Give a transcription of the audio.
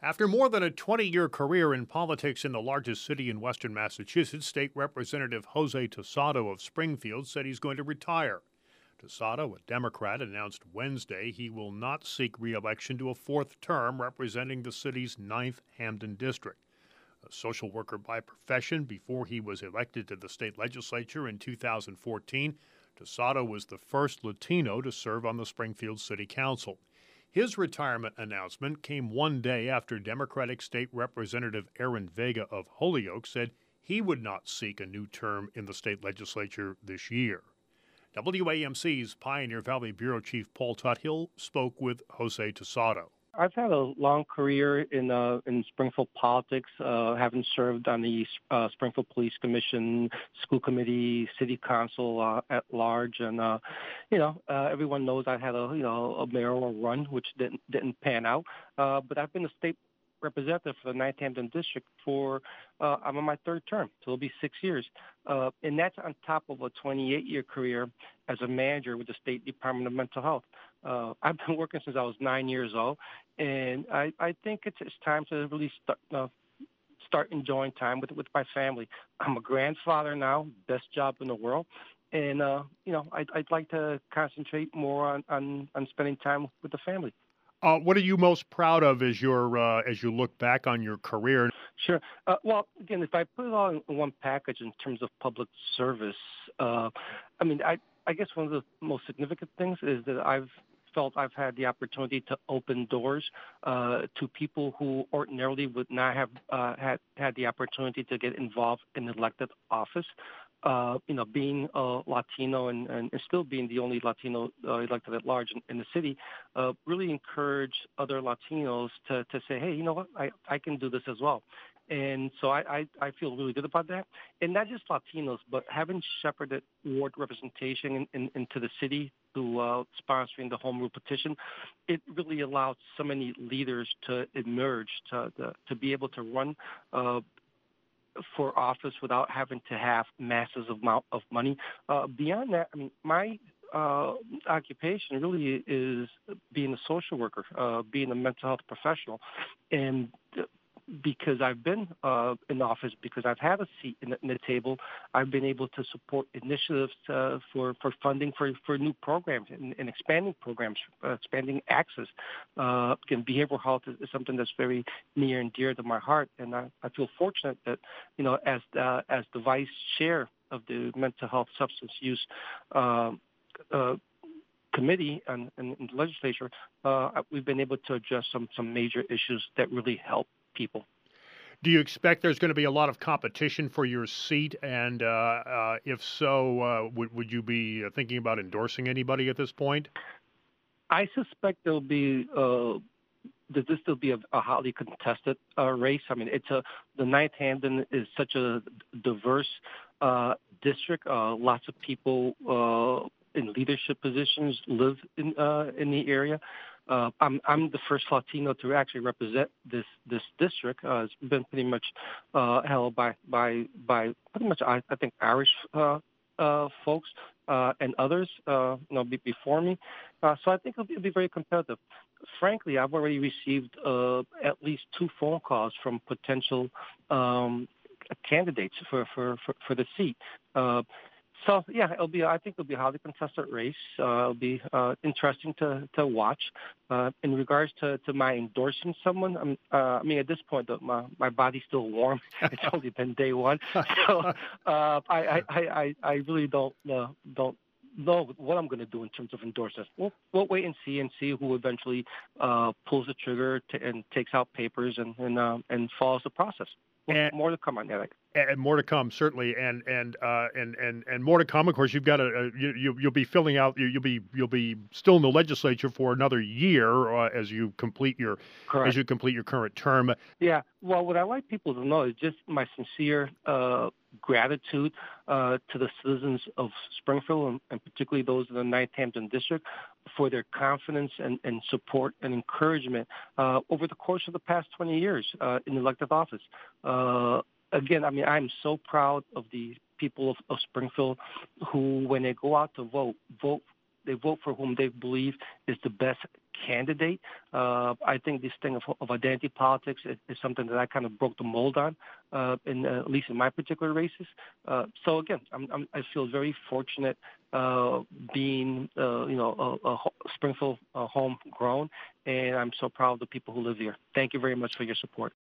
After more than a 20-year career in politics in the largest city in western Massachusetts, State Representative Jose Tosado of Springfield said he's going to retire. Tosado, a Democrat, announced Wednesday he will not seek re-election to a fourth term representing the city's 9th Hamden District. A social worker by profession before he was elected to the state legislature in 2014, Tosado was the first Latino to serve on the Springfield City Council. His retirement announcement came one day after Democratic State Representative Aaron Vega of Holyoke said he would not seek a new term in the state legislature this year. WAMC's Pioneer Valley Bureau Chief Paul Tuthill spoke with Jose Tosado. I've had a long career in Springfield politics, having served on the Springfield Police Commission, school committee, city council at large, and everyone knows I had a mayoral run which didn't pan out. But I've been a state representative for the 9th Hamden District for I'm on my third term, so it'll be 6 years, and that's on top of a 28-year career as a manager with the State Department of Mental Health. I've been working since I was 9 years old, and I think it's time to really start enjoying time with my family. I'm a grandfather now, best job in the world, and I'd like to concentrate more on spending time with the family. What are you most proud of as you look back on your career? Sure. Well, again, if I put it all in one package in terms of public service, I guess one of the most significant things is that I've had the opportunity to open doors to people who ordinarily would not have had the opportunity to get involved in elected office. Being a Latino and still being the only Latino elected at large in the city, really encourage other Latinos to say, hey, you know what, I can do this as well. And so I feel really good about that. And not just Latinos, but having shepherded ward representation into the city through sponsoring the home rule petition, it really allowed so many leaders to emerge, to be able to run for office without having to have massive amount of money. Beyond that, my occupation really is being a social worker, being a mental health professional, and because I've been in office, because I've had a seat in the table, I've been able to support initiatives for funding for new programs and expanding programs, expanding access. Behavioral health is something that's very near and dear to my heart, and I feel fortunate that, as the vice chair of the Mental Health Substance Use Committee and the legislature, we've been able to address some major issues that really help people. Do you expect there's going to be a lot of competition for your seat? And if so, would you be thinking about endorsing anybody at this point? I suspect there'll be this will be a highly contested race. The 9th Hamden is such a diverse district. Lots of people in leadership positions live in the area. I'm the first Latino to actually represent this district. It's been pretty much held by pretty much I think Irish folks and others before me. So I think it'll be very competitive. Frankly, I've already received at least 2 phone calls from potential candidates for the seat. So yeah, I think it'll be a highly contested race. It'll be interesting to watch. In regards to my endorsing someone, at this point, my body's still warm. It's only been day one, so I really don't know what I'm going to do in terms of endorsements. We'll wait and see who eventually pulls the trigger and takes out papers and follows the process. More to come on that. And more to come, certainly, and more to come. Of course, you've got you'll be filling out. You'll be still in the legislature for another year as you complete your current term. Yeah. Well, what I like people to know is just my sincere gratitude to the citizens of Springfield, and particularly those in the 9th Hamden District, for their confidence and support and encouragement over the course of the past 20 years in elected office. Again, I'm so proud of the people of Springfield who, when they go out to vote They vote for whom they believe is the best candidate. I think this thing of identity politics is something that I kind of broke the mold on, at least in my particular races. So again, I feel very fortunate being, Springfield homegrown, and I'm so proud of the people who live here. Thank you very much for your support.